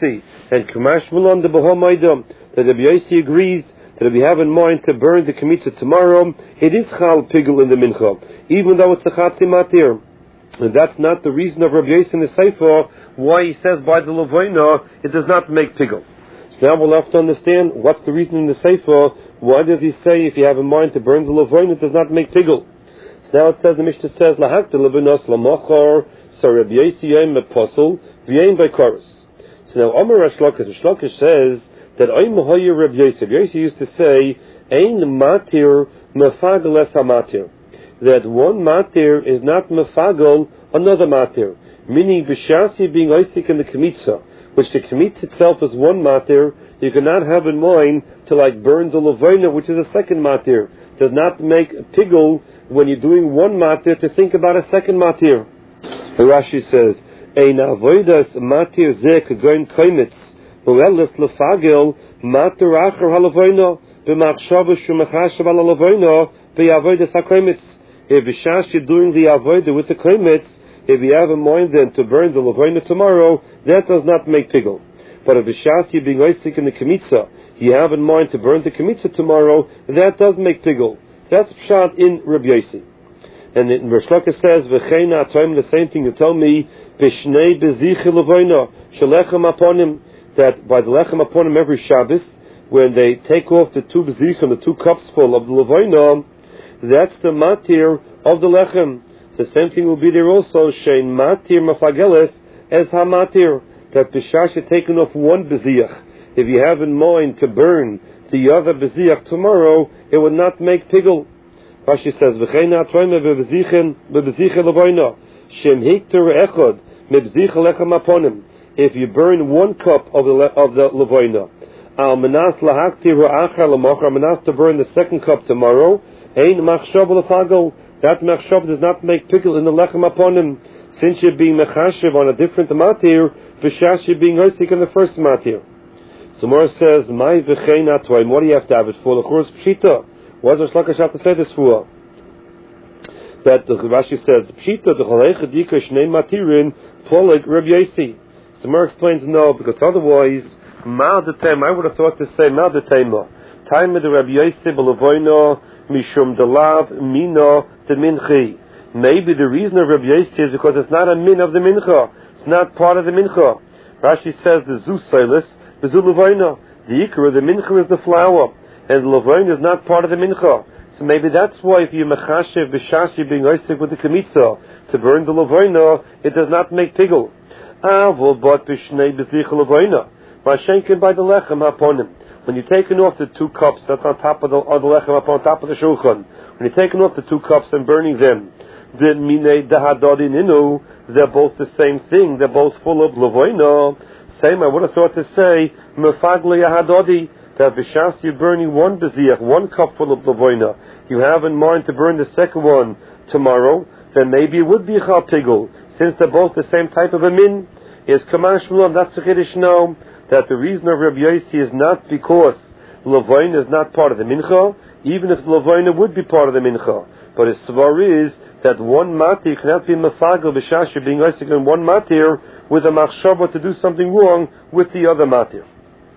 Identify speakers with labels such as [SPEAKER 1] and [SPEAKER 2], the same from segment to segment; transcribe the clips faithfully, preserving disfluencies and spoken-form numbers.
[SPEAKER 1] Yossi, and Kamash Mulan the Bahomaidam, that Rabbi Yossi agrees that if we have in mind to burn the Kemitza tomorrow, it is Chal Pigel in the Mincha, even though it's a Chatzi Matir. And that's not the reason of Rabbi Yossi in the Sefer why he says by the Levoina it does not make Pigel. So now we'll have to understand what's the reason in the Sefer. Why does he say if you have in mind to burn the Levoina it does not make Pigel? So now it says, the Mishnah says, Lahak the Levinos Lamachar, so Rabbi Yossi Yom Apostle, V'yem by Chorus. So now Omer Ashlokish, Ashlokish says that Oim Hoyer Rabbi Yossi, Rabbi Yossi used to say, Ein Matir Mefagel Es HaMatir, that one Matir is not Mefagel another Matir, meaning B'shasi being Isik in the Kemitza, which the Kemitza itself is one Matir, you cannot have in mind to like burn the Levoina, which is a second Matir. Does not make a pigel when you're doing one Matir to think about a second Matir. Rashi says, Ein Avoidas Matir Zeh Kagoin Koimitz, Boelis Lefagel Matir Acher HaLevoina, B'machshava Shumachashav HaLevoina, B'Avoidas HaKoimitz. If B'shash you're doing the Avoida with the Koimitz, if you have in mind then to burn the Levoina tomorrow, that does not make pigel. But if B'shas you're being oisik in the Kemitza, you have in mind to burn the Kemitza tomorrow, that does make pigel. So that's pshat in Rabbi Yossi. And in Rosh Hashanah says, V'cheina atoim, the same thing you tell me, B'shnei bezichi Levoina, Shalechem aponim, that by the Lechem aponim every Shabbos, when they take off the two bezichim, the two cups full of the Levoina, that's the matir of the Lechem. The same thing will be there also, Shein matir mafageles as hamatir, that b'shash you're taking off one beziach. If you have in mind to burn the other beziach tomorrow, it would not make pigel. Rashi says, V'cheina atroime bebezichen bebeziche levoina, shem hikter echod mebziche lechem aponim. If you burn one cup of the of the levoina, al menas lahaktir ha'achar lemachar, menas to burn the second cup tomorrow, ein machshav lefagel. That machshav does not make pickle in the lechem aponim, since you're being mechashiv on a different matir, v'shash you're being hoisik in the first matir. So Mor says, my v'chein atoim, what do you have to have it for? The churus pshita. What does Rosh Hashanah have to say this for? That the Rashi says, pshita the cholecha dika shnei matirin polig Rabbi Yossi. So Mor explains no, because otherwise, mal detema, I would have thought to say mal detema, time of the Rabbi Yossi b'levoino mishum delav mino the minchi. Maybe the reason of Rabbi Yossi is because it's not a min of the mincha. It's not part of the mincha. Rashi says the zu silas, the zu levaina. The ikra, the mincha is the flour, and the levaina is not part of the mincha. So maybe that's why if you mechashev b'shashi being oisik with the kemitza to burn the levaina, it does not make pigel. Avol bot b'shnei b'zich levaina. Mashenkin by the lechem haponim. When you're taking off the two cups that's on top of the, on the lechem up on top of the shulchan, when you're taking off the two cups and burning them, the minei dahadodi ninu, they're both the same thing. They're both full of levoina. Same, I would have thought to say mefagli yahadodi, that b'shas you're burning one beziach, one cup full of levoina. You have in mind to burn the second one tomorrow, then maybe it would be chal pigul, since they're both the same type of a min. Is kamash mulam, that's the chiddush now, that the reason of Rabbi Yossi is not because levoina is not part of the mincha, even if levoina would be part of the mincha. But his svar is that one matir cannot be mefagel b'shash being isik in one matir with a machshava to do something wrong with the other matir.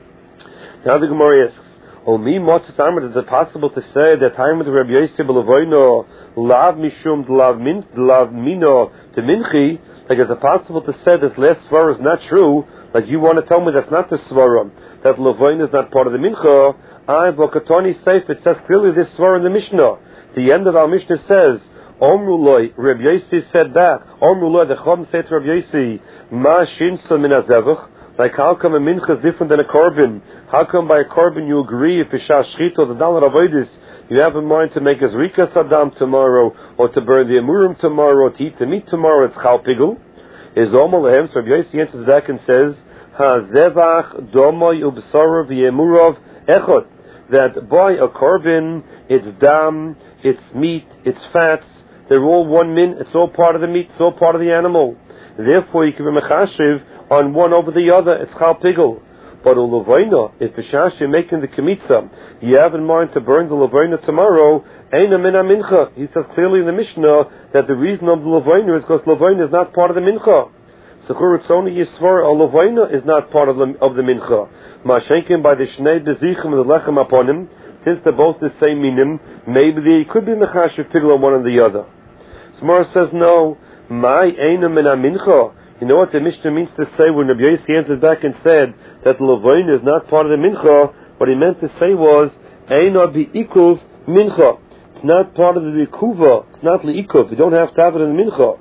[SPEAKER 1] Now the Gemara asks, "O mi motzes amar, is it possible to say that time with Rabbi Yossi b'levoina lav mishum lav min lav mino to minchi? Like, is it possible to say this last svar is not true? Like, you want to tell me that's not the svara, that levoina is not part of the mincha? I v'katoni seif, it says clearly this svara in the Mishnah. The end of our Mishnah says, Omruloi, Rabbi Yossi said back, Omruloi, the Chum said to Rabbi Yossi, Ma shinsa min hazevach, like how come a mincha is different than a korban? How come by a korban you agree if it's shashchit or the dalar avoidis, you have in mind to make a zrika sadam tomorrow, or to burn the emurim tomorrow, or to eat the meat tomorrow, it's chal pigul? Is Omer lehem, so Rabbi Yossi answers back and says, Ha-zevach domoy ubsarav yemurav echot, that by a korban, it's dam, it's meat, it's fats, they're all one min, it's all part of the meat, it's all part of the animal. Therefore, you can be mechashiv on one over the other, it's chal pigul. But a levaina, if b'shash you're making the kemitza, you have in mind to burn the levaina tomorrow, eina min mincha. He says clearly in the Mishnah that the reason of the levaina is because levaina is not part of the mincha. Sechur Tzoni Yisvar, a Levoina is not part of the, of the Mincha. Mashenkin by the Shnei Bezichim and the Lechem upon him, since they're both the same minim, maybe they could be Mechashiv Pigel on one and the other. Smar says no. My Eina Min HaMincha. You know what the Mishnah means to say when Rabbi Yossi answered back and said that the Levoina is not part of the Mincha? What he meant to say was Eina Bi'ikuv Mincha. It's not part of the Ikuva. It's not Li'ikuv. You don't have to have it in the Mincha.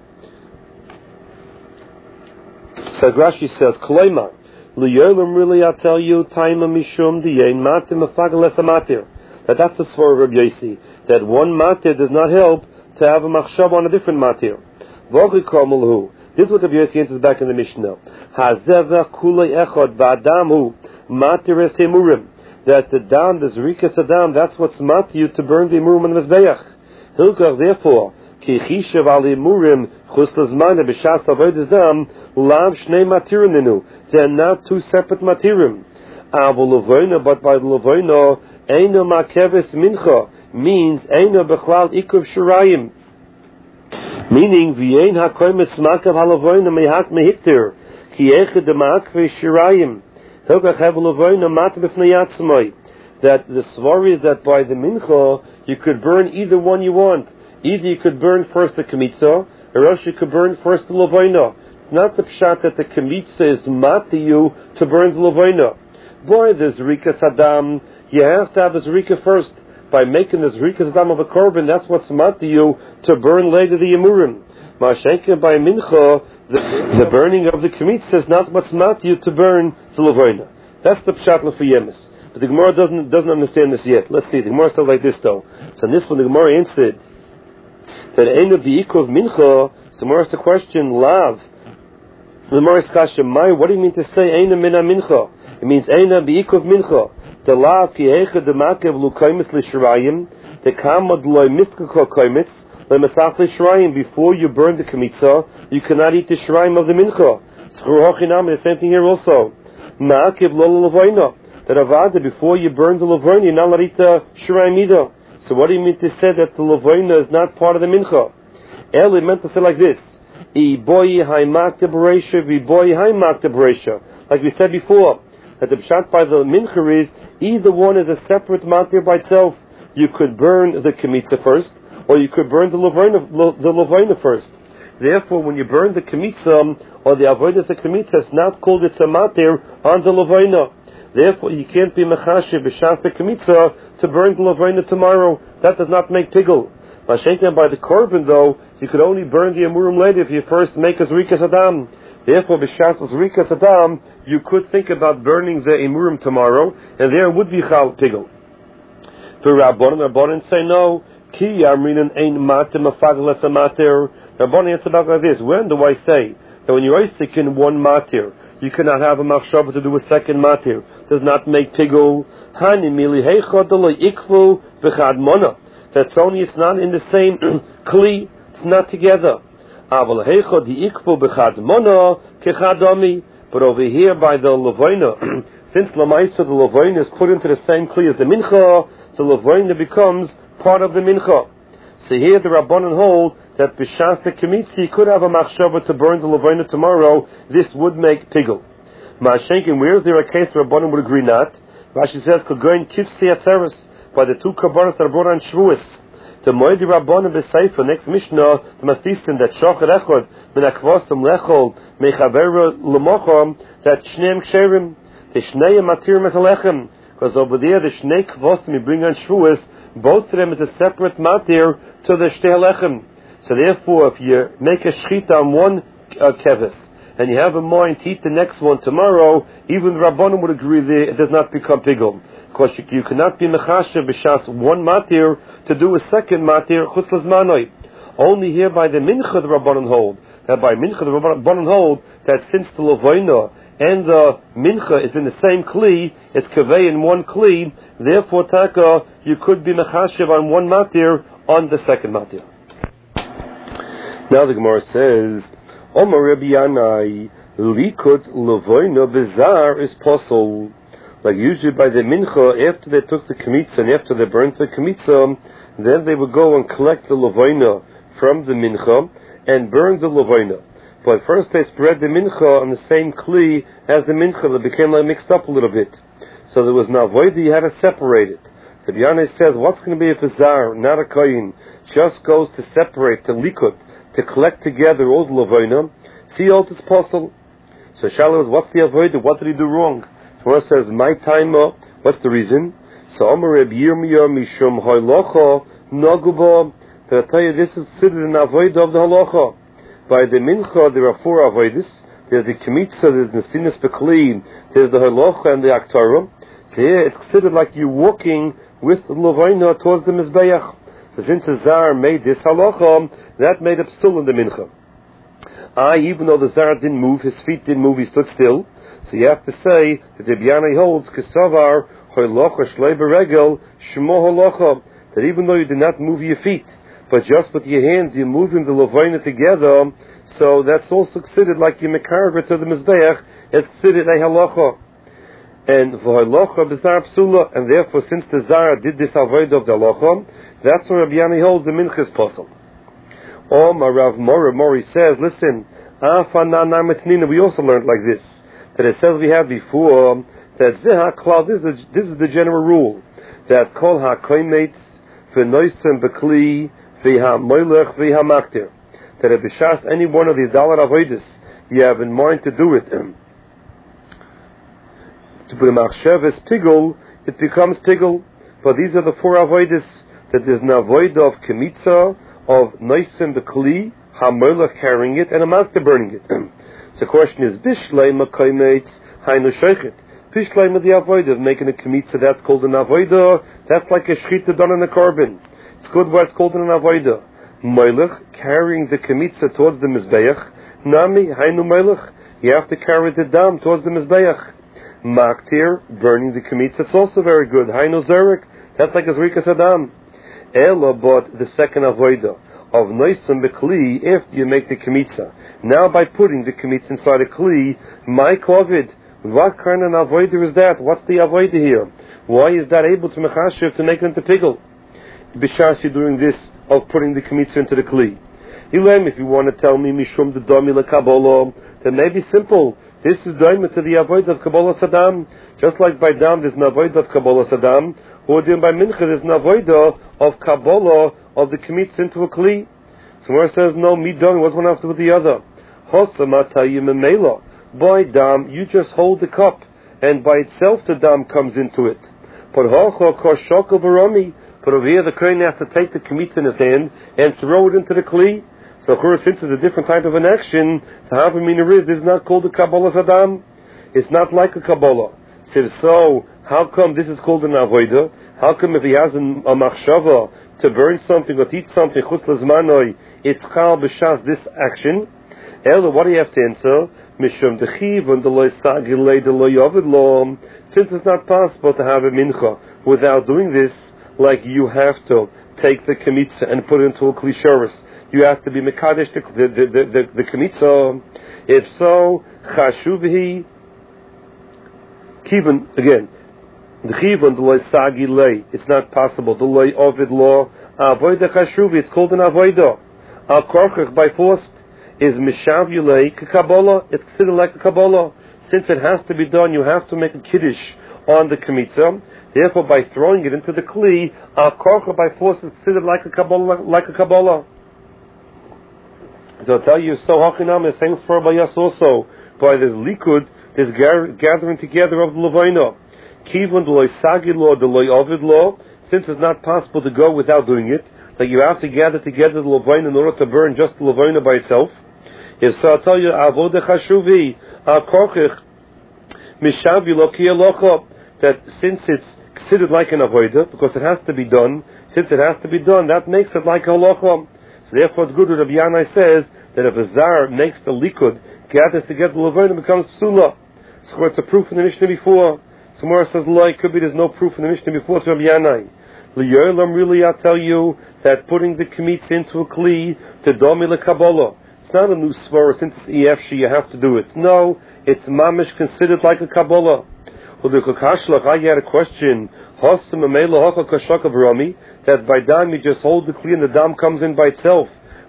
[SPEAKER 1] So Rashi says, Kloima, L'yolim really I tell you, Taima Mishum Diyein Matir Mefagel Esamatir. That that's the svar of Rabbi Yossi. That one Matir does not help to have a machshava on a different Matir. V'ochikomulhu. This is what Rabbi Yossi answers back in the Mishnah. Hazeva Kulei Echad V'Adamu Matir Es Emurim. That the dam, the Zrikas Adam, that's what's Matir to burn the Emurim on the Mizbeach. Hilkach, therefore, Ki Chishav Al Emurim Chuslas Mana B'Shas Avodas Dam Lav Shnei Matirim Ninu. They are not two separate Matirim. Avol Levoina, but by the Levoina, Eino Makeves Mincha means Eino Bechlal Ikuv Shirayim. Meaning, V'yein HaKoymet Smakav HaLevoina Mehak Mehiktir Ki Echad Ma'akve Shirayim Hilkach Hev Levoina Mat B'fnei Yatzmai. That the svar is that by the Mincha, you could burn either one you want. Either you could burn first the Kemitza, or else you could burn first the Levoina. It's not the pshat that the Kemitza is mat to you to burn the Levoina. Boy, the Zrika Saddam, you have to have the Zrika first. By making the Zrika Saddam of a korban, that's what's mat to you to burn later the Yemurim. Ma'ashenka by Mincha, the, the burning of the Kemitza is not what's mat to you to burn the Levoina. That's the pshat Lefiyemis. But the Gemara doesn't, doesn't understand this yet. Let's see, the Gemara says like this though. So in this one, the Gemara answered that Eino Bi'ikov Mincha, so Gemara asked the question, Lav. The Gemara asks, Mai, what do you mean to say Eino Min HaMincha? It means Eino Bi'ikov Mincha. The Lav ki Eicha de Makev L'Koimis L'Shirayim, the Kamad L'Oi Miskako Koimitz, L'Masach L'Shirayim, before you burn the Kemitza, you cannot eat the Shirayim of the Mincha. S'chur Hochinam, the same thing here also. Ma'akev Lo L'Levoina. That Avada, before you burn the Levoina, you're not allowed to eat the Shirayim either. So what do you mean to say that the Levoina is not part of the Mincha? Eli meant to say like this. I boyi haimakta b'reisha, vi boyi haimakta b'reisha. Like we said before, that the pshat by the Mincha is, either one is a separate matir by itself. You could burn the Kemitza first, or you could burn the Levoina, the Levoina first. Therefore, when you burn the Kemitza, or the Avodas of Kemitza, it's not called it's a matir on the Levoina. Therefore, you can't be mechashiv b'shas the Kemitza to burn the Levoina tomorrow. That does not make pigul. Mashenkan by the korban, though, you could only burn the Emurim later if you first make a Zrikas Adam. Therefore, b'shas Zrikas Adam, you could think about burning the Emurim tomorrow, and there would be chal pigul. For Rabbanan, Rabbanan say no. Ki yamrinan ein matir mafagel esamatir. Rabbanan answer back like this. When do I say that when you're Isaac in one matir, you cannot have a machshava to do a second matir? Does not make pigul. Hani mili heichad lo ikvu b'chad mona. That's only it's not in the same kli. It's not together. Aval heichad ikvu b'chad mona kechadami. But over here by the Levoina, since Lamaisa the Levoina is put into the same kli as the Mincha, the Levoina becomes part of the Mincha. So here the Rabbanan hold that b'shas the Kemitzi could have a machshava to burn the Levoina tomorrow. This would make pigul. Ma'ashenkin, where is there a case where Rabbanan would agree not? Rashi says, Kogoin kifsi atzeres, by the two karbanos that are brought on Shavuos. The Moedi Rabbanan b'Seifa, next Mishnah, the Mastistin, that Shachar Echad, min akvosam lechol, mechavera lemocham, that shneim ksherim, the shnei matir mesalechem, because over there the shnei kvosim you bring on Shavuos, both of them is a separate matir to the shtei lechem. So therefore, if you make a shchita on one uh, keves, and you have in mind to eat the next one tomorrow, even the Rabbanim would agree there it does not become pigul. Because you, you cannot be mechashev b'shas one matir to do a second matir chuslas manoi. Only here by the mincha the Rabbanim hold. That by mincha the Rabbanim hold that since the Levoina and the mincha is in the same kli, it's kaveh in one kli, therefore taka, you could be mechashev on one matir on the second matir. Now the Gemara says, Omar Rabbi Yanai, likut Levoina bizar is posol. Like usually by the mincha, after they took the kemitza and after they burnt the kemitza, then they would go and collect the Levoina from the mincha and burn the Levoina. But first they spread the mincha on the same kli as the mincha. It became like mixed up a little bit. So there was no avodah, you had to separate it. So Bianai says, what's going to be if a zar, not a koyin, just goes to separate, to likud, to collect together all the lavoina, see all this possible. So Shalom is, what's the avodah? What did he do wrong? Tomorrow says, my time, what's the reason? So Omer Reb Yirmiyah Mishum Hoylocha Nogubo. To tell you, this is considered an avodah of the halacha. By the mincha, there are four avodas. There's the kemitza, there's the nesinas bekli, there's the halacha and the aktarim. So here it's considered like you're walking with the lavaina towards the mizbeach. So since the zar made this halacha, that made a psul in the mincha. I, even though the zar didn't move, his feet didn't move, he stood still. So you have to say that the Bianai holds kesavar hoylocha shlei beregel shmo halacha, that even though you did not move your feet, but just with your hands you're moving the lavaina together, so that's also considered like you mekarver to the mizbeach, it's considered a halacha. And v'halacha b'zar psula, and therefore since the zar did this avodah of the halacha, that's where Rabbi Yanai holds the minchas posel. Oh, my Rav Mori, Mori says, listen, we also learned like this, that it says we had before, that zeh klal, this is this is the general rule, that kol ha-koimetz v'noisem b'kli v'ha-moilech v'ha-maktir, that if b'shas any one of these dalar avodas you have in mind to do it, to put a machshavas pigul, it becomes pigul. But these are the four avodas, that there's an avodah of kemitza, of noisem b'kli, ha-moilech carrying it, and a maktir burning it. So the question is, bishleima koimetz hainu shoichet. Bishleima the avodah of making a kemitza, that's called an avodah, that's like a shchita done in a korban. It's good why it's called an avodah. Moilech, carrying the kemitza towards the mizbeach, nami hainu moilech, you have to carry the dam towards the mizbeach. Maktir, burning the kemitza, it's also very good. Hainu zerek, that's like a zrikas adam. Ela, but the second avodah of noisem bekli, after you make the kemitza, now by putting the kemitza inside a kli, my kovid, what kind of avodah is that? What's the avodah here? Why is that able to mechashiv to make it into pigul? B'shas you're doing this of putting the kemitza into the kli. Ilem, if you want to tell me mishum the domi lekabolo, then maybe simple. This is doimah to the avodah of Kabbalah Saddam. Just like by Dam there's an avodah of Kabbalah Saddam, or doing by Mincha there's an avodah of Kabbalah of the kemitza into a kli. Somewhere it says no, me done, what's one after with the other? By Dam, you just hold the cup, and by itself the Dam comes into it. But over here the kohen has to take the kemitza in his hand and throw it into the kli. So, of course, since it's a different type of an action, to have a minariz is not called a Kabbalah Saddam. It's not like a Kabbalah. So, so, how come this is called an avodah? How come if he has a, a machshava to burn something or to eat something, chutz lezmanoi, it's chal b'shas this action? Ella, what do you have to answer? Mishum dechiv and deloy sagilei deloy yovid lo. Since it's not possible to have a mincha without doing this, like you have to take the kemitza and put it into a klisharis. You have to be mekadesh the the the, the, the kemitza. If so, chashuvhi kiven again. The chivon deloy sagi lei. It's not possible. Deloy ovid law avodah chashuvhi. It's called an avodah. Al korchach by force is mishav yulei kabbalah. It's considered like a kabbalah. Since it has to be done, you have to make a kiddush on the kemitza. Therefore, by throwing it into the kli, al korchach by force is considered like a kabbalah. Like a kabbalah. So I'll tell you, so Hachinam is saying for Bayas also, by this likud, this gathering together of the Levaina. Kivon deloy sagi law, deloy ovid law, since it's not possible to go without doing it, that you have to gather together the Levaina in order to burn just the Levaina by itself. Yes, so I'll tell you, avodah chashuvi, al-korchich, mishavi lo ki alocha, that since it's considered like an avodah, because it has to be done, since it has to be done, that makes it like a halacha. So therefore it's good that Rabbi Yanai says that if a zar makes the likud, gathers together the levaina, becomes psula. So it's a proof in the Mishnah before. Somewhere it says, like, could be there's no proof in the Mishnah before to Rabbi Yanai. L'yolam, really, I'll tell you that putting the kemitza into a kli, to domi lekabbalah, it's not a new svara, since it's E F She, you have to do it. No, it's mamish considered like a kabbalah. Well, the Kakashlach, I had a question, that by dam you just hold the kli and the dam comes in by itself.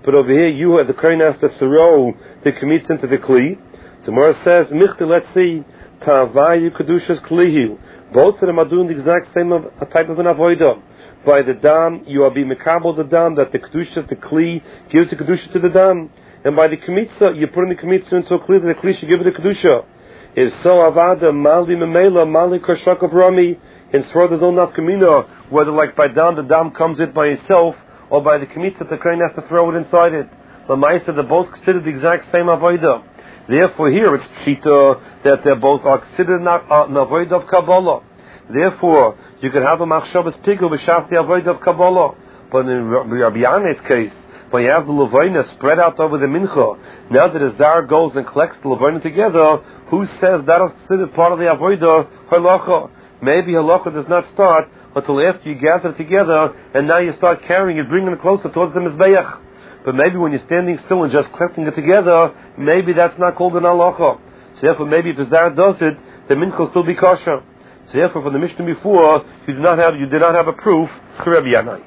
[SPEAKER 1] but over here you the Kohen has to throw the Kemitza into the Kli. So Gemara says, Michti, let's see, Tavayu Kedushas Klihi. Both of them are doing the exact same of, a type of an avodah. By the dam, you are being mekabel the dam, that the Kedusha, the Kli, gives the Kedusha to the dam. And by the Kemitza, you put in the Kemitza into a Kli, that the Kli should give it the Kedusha. If so, Avada, Mali Memela, Mali Kashak Rami, in Sra, there's no nafkamina, whether like by dam, the dam comes in by itself, or by the Kemitza, the Kohen has to throw it inside it. The Ma'aseh, they're both considered the exact same avodah. Therefore, here it's Shita that they both are considered an avodah of Kabbalah. Therefore, you can have a machshavas pigul b'shas the avodah of Kabbalah. But in Rabbi Yanai's case, when you have the levina spread out over the mincha, now that the zar goes and collects the levina together, who says that is considered part of the avodah halacha? Maybe halacha does not start until after you gather it together, and now you start carrying it, bringing it closer towards the mizbeach. But maybe when you're standing still and just collecting it together, maybe that's not called an halacha. So therefore, maybe if the zar does it, the mincha will still be kosher. So therefore, from the Mishnah before, you do not have you did not have a proof for Rabbi Yanai.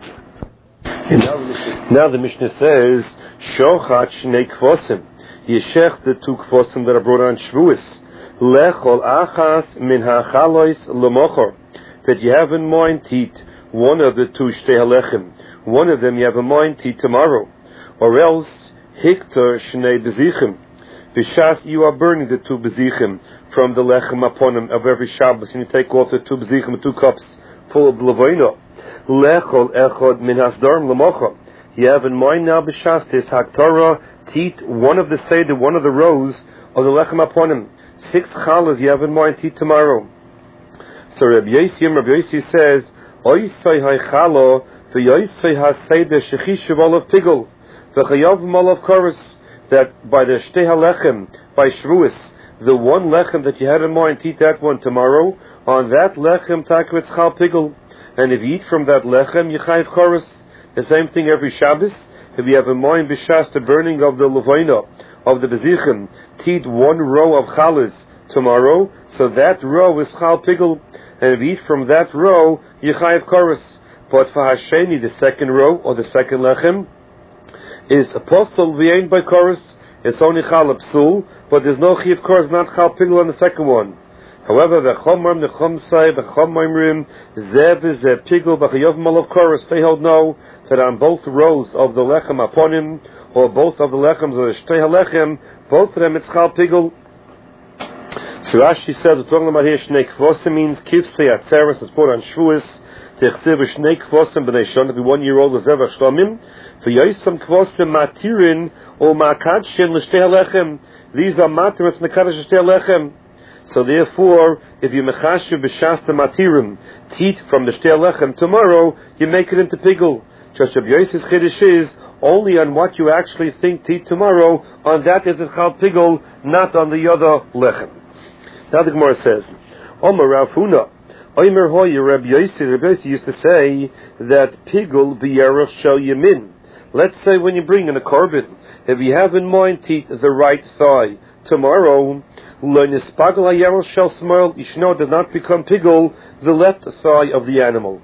[SPEAKER 1] Now the Mishnah says, Shochat shnei kvosim, yeshech the two kvosim that are brought on Shavuos, lechol achas min hachalois lemochor, that you have in mind to eat one of the two shtei halechem, one of them you have in mind to eat tomorrow, or else hikter shnei bezichim, b'shas you are burning the two bezichim from the lechem upon him of every Shabbos, and you take off the two bezichim, two cups full of levoino. Lechol echod min hasdarim lemocha. You have in mind now b'shas this haktorah to eat one of the seder, one of the rows of the lechem upon him. Six chalas you have in mind to eat tomorrow. So Rabbi Yossi, Rabbi Yossi says, Oisay haychalo v'yoisay haseder shechishav olav pigul v'chayav olav koros, that by the shtei halechem, by Shavuos, the one lechem that you had in mind to eat that one tomorrow, on that lechem takvetz chal pigul. And if you eat from that lechem, you chayiv koros. The same thing every Shabbos. If you have in mind b'shas the burning of the levaina, of the bezichim, to eat one row of chalas tomorrow, so that row is chal pigul. And if you eat from that row, you chayiv koros. But for hasheni, the second row, or the second lechem, is apostle v'yein by koros. It's only chal psul, but there's no chayiv koros, not chal pigul on the second one. However, the chomrim, the chomsai, the chomimrim, zev is a pigul, b'chayav malav koros. They hold no that on both rows of the lechem upon him, or both of the lechems of the shtei halechem, both of them it's chal pigul. So Rashi says, we're talking about here shnei kvosim means kivsei atzeres, it's put on Shavuos. Techsev shnei kvosim b'nei shon, to be one year old, zev hashtomim. V'yoisam kvosim matirin or makadshin l'shtei halechem. These are matirin mekadosh l'shtei halechem. So therefore, if you mechashiv b'shas the matirim, teat from the shtei halechem tomorrow, you make it into pigul. Just Rabbi Yossi's chiddush is only on what you actually think teat tomorrow, on that is it chal pigul, not on the other lechem. Now the Gemara says, Omer Rav Huna, Omer Hoyer Rabbi Yossi, Rabbi Yossi used to say that pigul b'yerach shel yamin. Let's say when you bring in a korban, if you have in mind to eat the right thigh tomorrow, lo nispagel hayerach shel smoil, you should know it does not become pigul, the left thigh of the animal.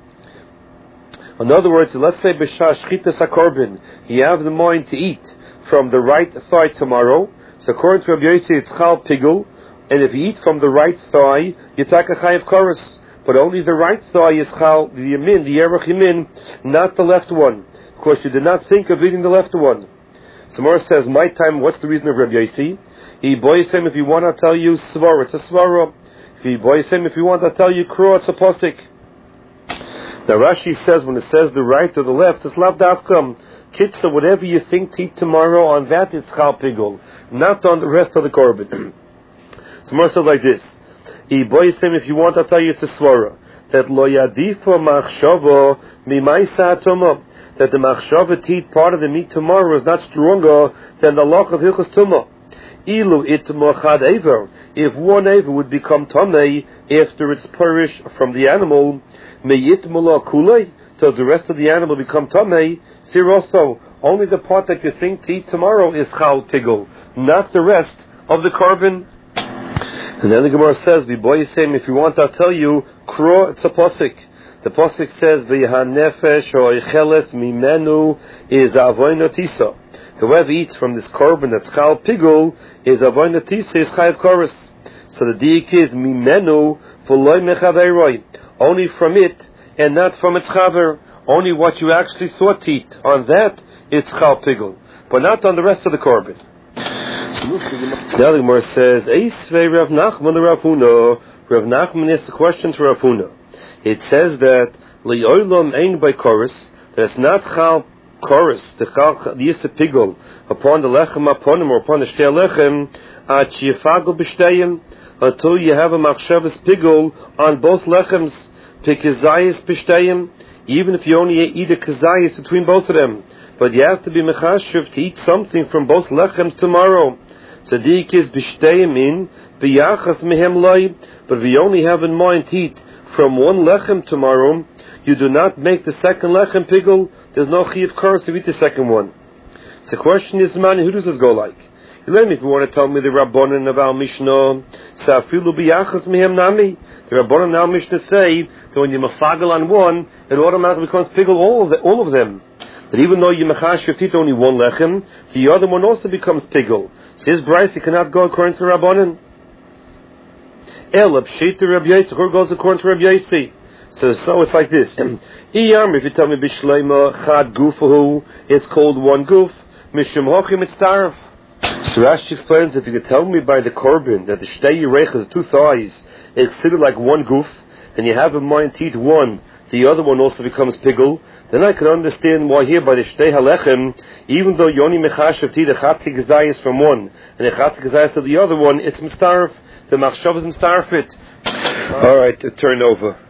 [SPEAKER 1] In other words, let's say b'shas shchitas hakorban, you have the mind to eat from the right thigh tomorrow. So according to Rabbi Yossi, it's chal pigul, and if you eat from the right thigh, you take a chayiv koros. But only the right thigh is chal the yamin, the yerach yamin, not the left one. Of course, you did not think of eating the left one. So Mora says, my time, what's the reason of Rabbi Yossi? He boys him if you want, I'll tell you svara, it's a svara. If he boys him if you want, I'll tell you kro, it's a posik. Now Rashi says, when it says the right or the left, it's lav dafkam. Kitsa, whatever you think to eat tomorrow, on that it's chal pigul, not on the rest of the korban. So Mora says like this, he boys him if you want, I'll tell you it's a svara. That lo yadifa machshava mimaisa atoma. That the machshava to eat part of the meat tomorrow is not stronger than the loch of hilchos tumah. Ilu itmo chad ever. If one ever would become tamei after it's perished from the animal, meyitmo kulei, so the rest of the animal become tamei. Siroso, only the part that you think to eat tomorrow is chal pigul, not the rest of the korban. And then the Gemara says, "The boy is saying, if you want, I'll tell you, kro it's a posik The pasuk says, "V'hanefesh oicheles mimenu is avoinotisa." Whoever eats from this korban that's chal pigul is avoinotisa is chayav koros. So the diik is mimenu v'loy mechaveiroi, only from it and not from its chaver. Only what you actually thought to eat on that it's chal pigul, but not on the rest of the korban. The other Gemara says, "Eisvei Rav Nachman the Rav Huna." Rav Nachman asks a question to Rav Huna. It says that li'olam ein by chorus, that it's not chal chorus, the chal the yisa pigul upon the lechem upon him or upon the shtei lechem at shifagul b'shteyim, until you have a machshavas pigul on both lechems pikizayis b'shteyim, even if you only eat a kazayis between both of them, but you have to be mechashiv to eat something from both lechems tomorrow. Sadiq is b'shteyim in b'yachas mehem loy, but if you only have in mind to eat from one lechem tomorrow, you do not make the second lechem pigul. There's no chiyuv koros to eat the second one. So the question is, man, who does this go like? You let me if you want to tell me the Rabbanan of Al Mishnah, Safilu biyachas mehem nami. The Rabbanan of Al Mishnah say that when you mafagel on one, it automatically becomes pigul all of the, all of them. That even though you mechashiv eat only one lechem, the other one also becomes pigul. So his Bryce, you cannot go according to the Rabbanan. El Abshita Rabbi Yossi, who goes according to Rabbi Yossi. So, so it's like this. Iyam, if you tell me Bishleima Chad Gufahu, it's called one goof. Mishum Hochim it's tarf. So Rashi explains, if you could tell me by the korban that the Shtei Yerechas, two thighs, is considered like one goof, and you have in mind to eat one, the other one also becomes pigul, then I can understand why here by the Shtei Halechem, even though you only mechashav to eat a Chatzi Gezayis from one, and a Chatzi Gezayis of the other one, it's mistarf. The machshav is mistarf it. All right, turn over.